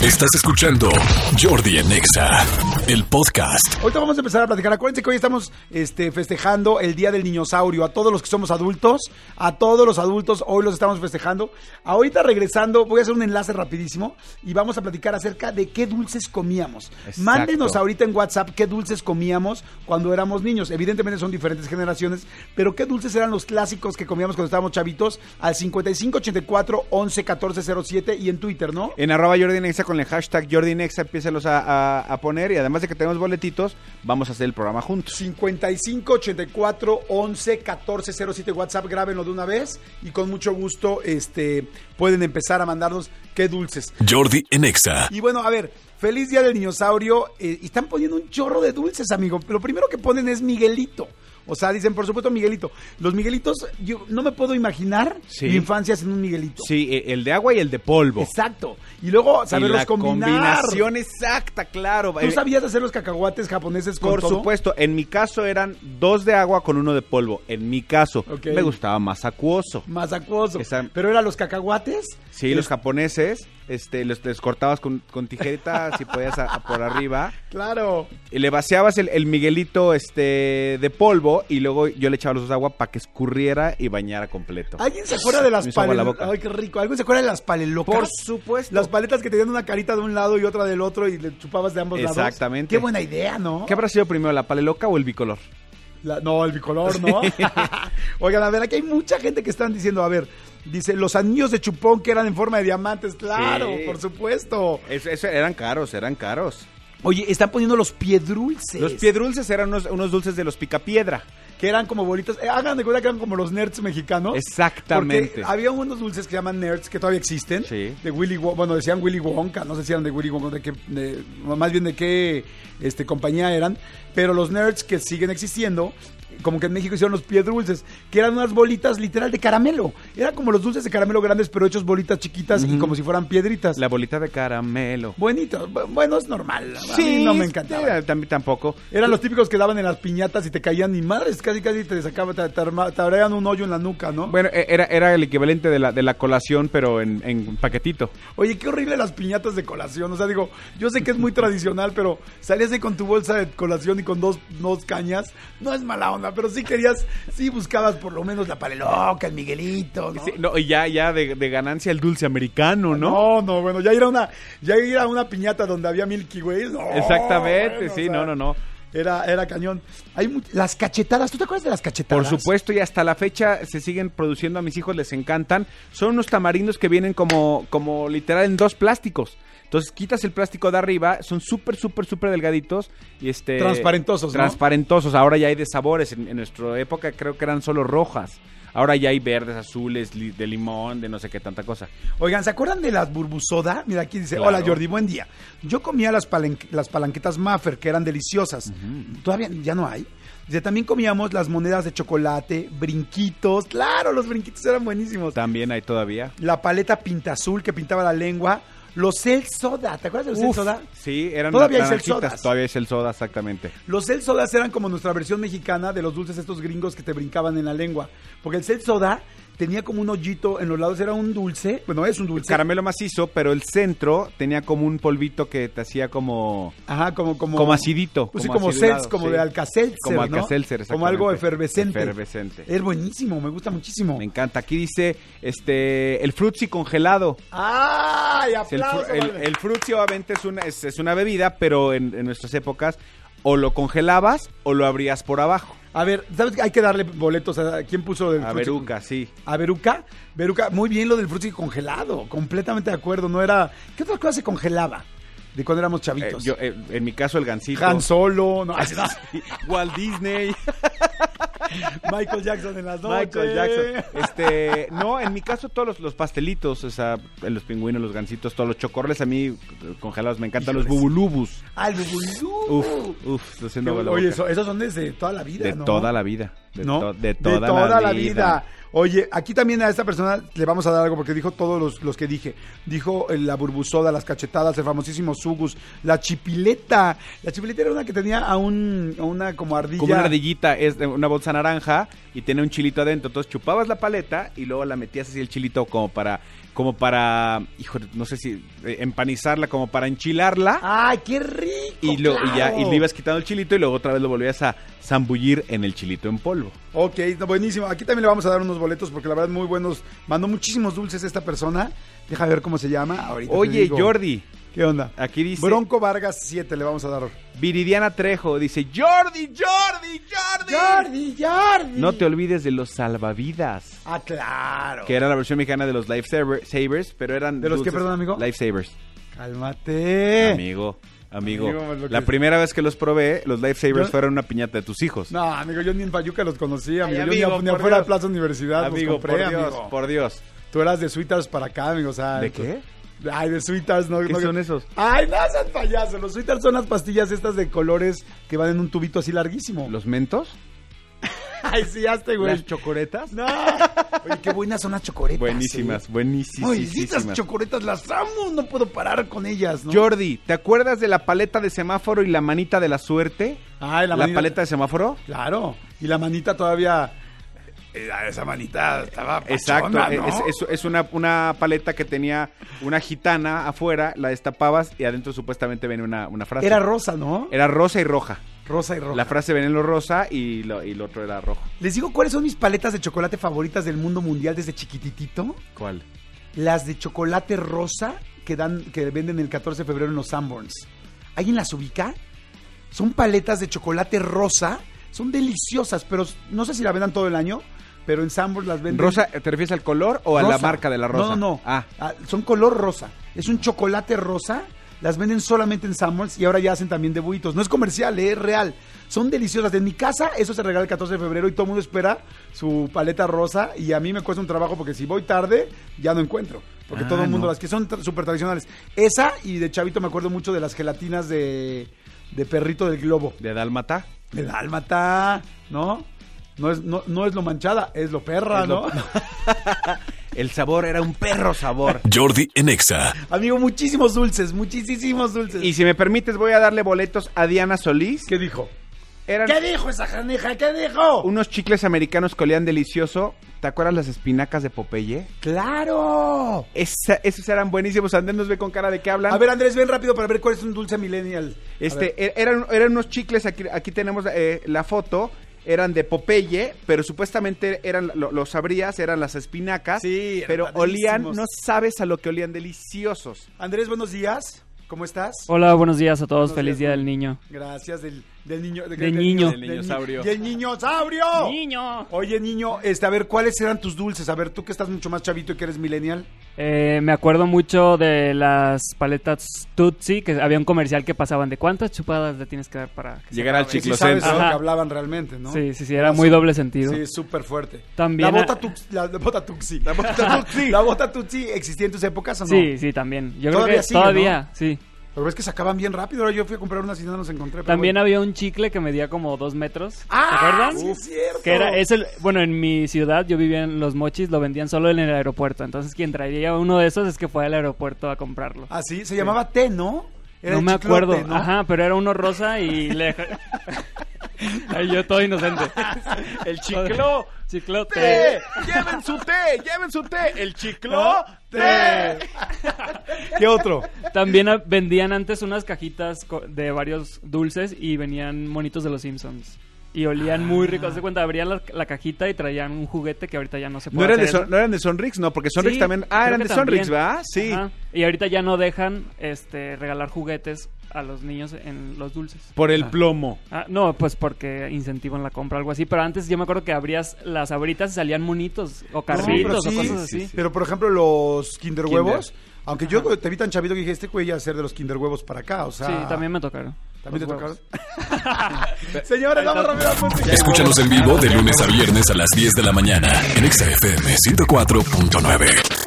Estás escuchando Jordi en Exa, el podcast. Ahorita vamos a empezar a platicar. Acuérdense que hoy estamos festejando el Día del Niñosaurio. A todos los que somos adultos, hoy los estamos festejando. Ahorita regresando, voy a hacer un enlace rapidísimo y vamos a platicar acerca de qué dulces comíamos. Exacto. Mándenos ahorita en WhatsApp qué dulces comíamos cuando éramos niños. Evidentemente son diferentes generaciones, pero qué dulces eran los clásicos que comíamos cuando estábamos chavitos al 5584 11 14 07 y en Twitter, ¿no? En @JordiNexa con el hashtag JordiNexa, empiézalos a poner, y además de que tenemos boletitos, vamos a hacer el programa juntos. 5584 11 14 07 WhatsApp, grábenlo de una vez y con mucho gusto pueden empezar a mandarnos qué dulces. Jordi en Exa. Y bueno, a ver, feliz Día del Niñosaurio. Y están poniendo un chorro de dulces, amigo. Lo primero que ponen es Miguelito. O sea, dicen, por supuesto, Miguelito. Los Miguelitos, yo no me puedo imaginar mi infancia sin un Miguelito. Sí, el de agua y el de polvo. Exacto. Y luego saberlos combinar. Combinación exacta, claro. ¿Tú sabías hacer los cacahuates japoneses con Por todo? supuesto. En mi caso eran 2 de agua con 1 de polvo. En mi caso. Okay. Me gustaba más acuoso. Más acuoso. Esa... ¿Pero eran los cacahuates? Sí, los japoneses, les cortabas con tijeritas si podías por arriba. Claro. Y le vaciabas el Miguelito de polvo y luego yo le echaba los dos de agua para que escurriera y bañara completo. ¿Alguien se acuerda de las paletas? Ay, qué rico. ¿Alguien se acuerda de las palelocas? Por supuesto. Las paletas que tenían una carita de un lado y otra del otro y le chupabas de ambos lados. Exactamente. Qué buena idea, ¿no? ¿Qué habrá sido primero, la paleloca o el bicolor? No, el bicolor, ¿no? Oigan, a ver, aquí hay mucha gente que están diciendo, a ver, dice, los anillos de chupón que eran en forma de diamantes, claro, sí. Por supuesto. Eso eran caros. Oye, están poniendo los piedrulces. Los piedrulces eran unos dulces de los picapiedra. Que eran como bolitas, hagan de cuenta que eran como los nerds mexicanos. Exactamente. Porque había unos dulces que se llaman nerds, que todavía existen. Sí. De Willy Wonka, bueno, decían Willy Wonka, no sé si eran de Willy Wonka, más bien de qué compañía eran. Pero los nerds que siguen existiendo, como que en México hicieron los piedrulces, que eran unas bolitas literal de caramelo. Eran como los dulces de caramelo grandes, pero hechos bolitas chiquitas y como si fueran piedritas. La bolita de caramelo. Bonito, bueno, es normal. Sí, a mí no me encantaba. Tampoco. Eran los típicos que daban en las piñatas y te caían ni madres, casi te sacaban, te abrían un hoyo en la nuca, ¿no? Bueno, era el equivalente de la colación, pero en paquetito. Oye, qué horrible las piñatas de colación. O sea, digo, yo sé que es muy tradicional, pero salías ahí con tu bolsa de colación y con dos cañas. No es mala onda, pero sí buscabas por lo menos la paleloca, el Miguelito, ¿no? Sí, no, y ya de ganancia el dulce americano, ¿no? No, bueno, ya ir a una piñata donde había Milky Way. No, exactamente, bueno, sí, o sea, no. Era cañón. Las cachetadas, ¿tú te acuerdas de las cachetadas? Por supuesto, y hasta la fecha se siguen produciendo, a mis hijos les encantan. Son unos tamarindos que vienen como literal en 2 plásticos. Entonces quitas el plástico de arriba, son súper delgaditos y transparentosos, ¿no? Transparentosos. Ahora ya hay de sabores. En nuestra época creo que eran solo rojas. Ahora ya hay verdes, azules, de limón, de no sé qué tanta cosa. Oigan, ¿se acuerdan de las burbusoda? Mira, aquí dice, claro. Hola Jordi, buen día. Yo comía las palanquetas Maffer, que eran deliciosas. Todavía ya no hay. Dice, también comíamos las monedas de chocolate, brinquitos. Claro, los brinquitos eran buenísimos. También hay todavía. La paleta pinta azul que pintaba la lengua. Los Cel Soda, ¿te acuerdas de los Cel Soda? Sí, eran todavía hay Cel Sodas. Todavía hay Cel Soda, exactamente. Los Cel Sodas eran como nuestra versión mexicana de los dulces estos gringos que te brincaban en la lengua. Porque el Cel Soda tenía como un hoyito en los lados, era un dulce, bueno, es un dulce. Caramelo macizo, pero el centro tenía como un polvito que te hacía como... Ajá, como acidito. Pues sí, como Cels, como de Alka-Seltzer, como ¿no? Alka-Seltzer, exactamente. Como algo efervescente. Efervescente. Es buenísimo, me gusta muchísimo. Me encanta. Aquí dice, el frutzi congelado. ¡Ay, aplauso! El frutzi obviamente es una bebida, pero en nuestras épocas o lo congelabas o lo abrías por abajo. A ver, ¿sabes que hay que darle boletos a quién puso lo del frutzi? A Veruca, sí. ¿A Veruca? Veruca, muy bien lo del frutzi congelado, completamente de acuerdo, no era... ¿Qué otra cosa se congelaba de cuando éramos chavitos? En mi caso el gansito. Han Solo, no. Walt Disney. Michael Jackson en las noches. Michael Jackson. No, en mi caso todos los pastelitos, o sea, los pingüinos, los gansitos, todos los chocorles a mí congelados me encantan. Híjoles. Los bubulubus. Ah, el bubulubus. Uf, estoy haciendo Oye, esos son desde toda la vida, de ¿no? toda la vida. ¿no? De toda la vida. Oye, aquí también a esta persona le vamos a dar algo porque dijo todos los que dije. Dijo la burbusoda, las cachetadas, el famosísimo Sugus, la chipileta. La chipileta era una que tenía a una como ardilla. Como una ardillita, es de una bolsa naranja y tiene un chilito adentro. Entonces chupabas la paleta y luego la metías así el chilito como para, hijo, no sé si empanizarla, como para enchilarla. ¡Ay, qué rico! Y le ibas quitando el chilito y luego otra vez lo volvías a zambullir en el chilito en polvo. Ok, buenísimo. Aquí también le vamos a dar unos boletos porque la verdad muy buenos. Mandó muchísimos dulces esta persona. Deja ver cómo se llama. Ahorita Oye, Jordi. ¿Qué onda? Aquí dice... Bronco Vargas 7 le vamos a dar. Viridiana Trejo dice, Jordi. No te olvides de los salvavidas. Ah, claro. Que era la versión mexicana de los Lifesavers, pero eran... ¿De los qué, perdón, amigo? Lifesavers. Cálmate. Amigo, la primera vez que los probé, los Lifesavers fueron una piñata de tus hijos. No, amigo, yo ni en Payuca los conocí, amigo. Ay, yo amigo, ni afuera de Plaza Universidad amigo, los compré, por Dios. Tú eras de Sweeters para acá, amigo, o sea... ¿De qué? Ay, de Sweeters, ¿no? ¿Qué son esos? Ay, no seas payaso. Los Sweeters son las pastillas estas de colores que van en un tubito así larguísimo. ¿Los mentos? Ay, sí, hazte, güey. ¿Las chocoretas? No. Oye, qué buenas son las chocoretas. Buenísimas. Oye, estas chocoretas las amo, no puedo parar con ellas, ¿no? Jordi, ¿te acuerdas de la paleta de semáforo y la manita de la suerte? Ay, ¿La paleta de semáforo? Claro. Y la manita todavía... Esa manita estaba pachona, exacto, ¿no? es una paleta que tenía una gitana afuera, la destapabas y adentro supuestamente venía una frase. Era rosa, ¿no? Era rosa y roja. Rosa y roja. La frase venía en lo rosa y lo otro era rojo. ¿Les digo cuáles son mis paletas de chocolate favoritas del mundo mundial desde chiquititito? ¿Cuál? Las de chocolate rosa que venden el 14 de febrero en los Sanborns. ¿Alguien las ubica? Son paletas de chocolate rosa, son deliciosas, pero no sé si la vendan todo el año. Pero en Sanborns las venden... ¿Rosa? ¿Te refieres al color o rosa. A la marca de la rosa? No. Ah. Son color rosa. Es un chocolate rosa. Las venden solamente en Sanborns y ahora ya hacen también de buitos. No es comercial, es real. Son deliciosas. En mi casa eso se regala el 14 de febrero y todo el mundo espera su paleta rosa. Y a mí me cuesta un trabajo porque si voy tarde ya no encuentro. Porque todo el mundo las que son súper tradicionales. Esa y de chavito me acuerdo mucho de las gelatinas de perrito del globo. ¿De dálmata? De dálmata, ¿no? No es lo manchada, es lo perra, ¿no? El sabor era un perro sabor. Jordi en Exa. Amigo, muchísimos dulces. Y si me permites, voy a darle boletos a Diana Solís. ¿Qué dijo? ¿Qué dijo esa janeja? ¿Qué dijo? Unos chicles americanos que olían delicioso. ¿Te acuerdas las espinacas de Popeye? ¡Claro! Esos eran buenísimos. Andrés nos ve con cara de qué hablan. A ver, Andrés, ven rápido para ver cuál es un dulce millennial. Eran unos chicles, aquí tenemos la foto. Eran de Popeye, pero supuestamente los abrías, eran las espinacas, sí, pero olían, no sabes a lo que olían, deliciosos. Andrés, buenos días, ¿cómo estás? Hola, buenos días a todos, feliz día del niño. Gracias, del niño. Del niño. Del niñosaurio. ¡Del niñosaurio! ¡Niño! Oye, niño, a ver, ¿cuáles eran tus dulces? A ver, tú que estás mucho más chavito y que eres millennial. Me acuerdo mucho de las paletas Tutsi, que había un comercial que pasaban de cuántas chupadas le tienes que dar para que llegar al Sí, chiclocentro. sabes lo que hablaban realmente, ¿no? Sí, era muy doble sentido. Sí, súper fuerte. También La bota Tuxi. ¿La bota Tuxi existía en tus épocas o no? Sí, también. Yo todavía creo que sigue, todavía, ¿no? sí. Pero es que sacaban bien rápido. Ahora yo fui a comprar unas y no los encontré. También bueno. había un chicle que medía como 2 metros. ¿Se ¡Ah! acuerdan? Sí, es cierto. Que bueno, en mi ciudad, yo vivía en Los Mochis, lo vendían solo en el aeropuerto. Entonces, quien traería uno de esos es que fue al aeropuerto a comprarlo. Ah, sí, se llamaba té, ¿no? Era no el me chiclote, acuerdo. ¿no? Ajá, pero era uno rosa y Ay, yo todo inocente. El chiclo. Chiclote. Lleven su té. El chiclote. ¿Qué otro? También vendían antes unas cajitas de varios dulces y venían monitos de los Simpsons. Y olían muy ricos. ¿Se cuenta? Abrían la cajita y traían un juguete que ahorita ya no se puede hacer. ¿No eran de Sonrix? No, porque Sonrix Sí, también... Ah, eran creo de que Sonrix, también. ¿verdad? Sí. Ajá. Y ahorita ya no dejan regalar juguetes a los niños en los dulces. Por el plomo. No, pues porque incentivan la compra, algo así. Pero antes yo me acuerdo que abrías las abritas y salían monitos o carritos pero o cosas así. sí. Pero, por ejemplo, los Kinder Huevos, aunque yo te vi tan chavito que dije, este güey ya ser de los Kinder Huevos para acá, o sea... Sí, también me tocaron. ¿También te los tocaron? huevos. Señores, vamos rápido. Escúchanos en vivo de lunes a viernes a las 10 de la mañana en Exa FM 104.9.